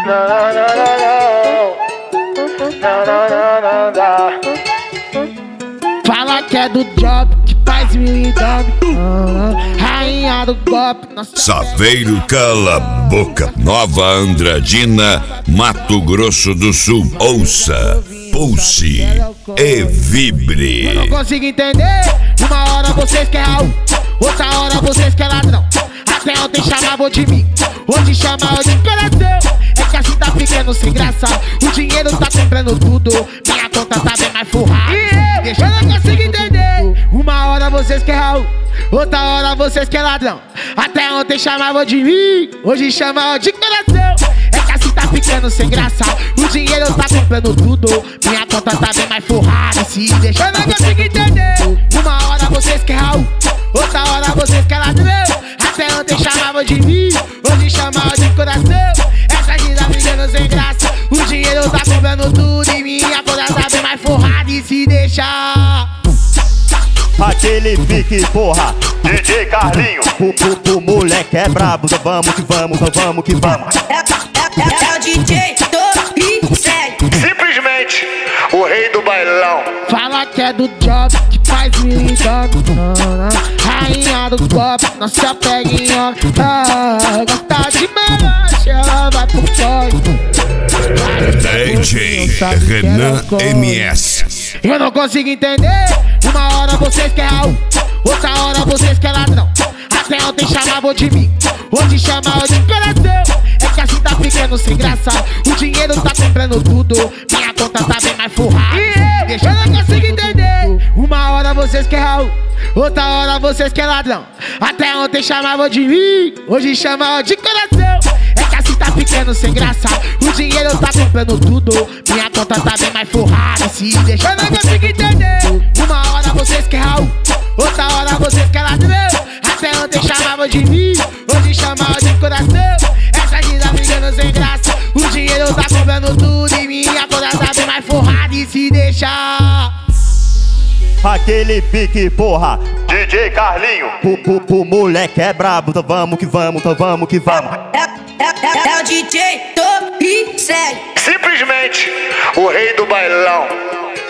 Fala que é do job, que faz mil job. Rainha do golpe. Saveiro Cala Boca, Nova Andradina, Mato Grosso do Sul. Ouça, pulse e vibre. Eu não consigo entender. Uma hora vocês querem Raul, outra hora vocês querem ladrão. Até ontem chamavam de mim, hoje chamavam de coração. É que assim tá ficando sem graça. O dinheiro tá comprando tudo, minha conta tá bem mais forrada. Deixa eu não consigo entender. Uma hora vocês querem Raul, outra hora vocês querem ladrão. Até ontem chamavam de mim, hoje chamavam de coração. É que assim tá ficando sem graça. O dinheiro tá comprando tudo, minha conta tá bem mais forrada. Se deixa eu não consigo entender. Uma hora vocês querem Raul, outra hora vocês querem ladrão. Até ontem chamavam de mim, hoje chamavam de coração. Essa vida brigando sem graça. O dinheiro tá comprando tudo e minha conta tá bem mais forrada. E se deixar aquele pique, porra, DJ Carlinho. O moleque é brabo, vamos que vamos, vamos que vamos. É o DJ do Sério. Simplesmente o rei do bailão. fala que é do job, que faz mil job. Rainha do golpe, não se apega em homem. Gosta de melanche, ela vai pro fora. DJ Renan MS. Eu não consigo entender. Uma hora vocês querem Raul, outra hora vocês querem ladrão. Até ontem chamavam de mim, hoje chamavam de coração. É que assim tá ficando sem graça. O dinheiro tá comprando tudo, minha conta tá bem mais forrada. Deixa eu não consigo entender. Uma hora vocês querem Raul, outra hora vocês querem ladrão. Até ontem chamavam de mim, hoje chamavam de coração. É que assim tá ficando sem graça. O dinheiro tá comprando tudo, minha conta tá bem mais forrada. Se deixa eu não consigo entender. Uma hora vocês querem Raul, outra hora vocês querem ladrão. Até ontem chamavam de mim, hoje chamavam de coração. Essa vida brigando sem graça. O dinheiro tá comprando tudo e minha conta tá bem mais forrada. E se deixar aquele pique, porra, DJ Carlinho. O moleque é brabo, então vamos que vamos, então vamos que vamos. É o DJ do Sério. Simplesmente o rei do bailão.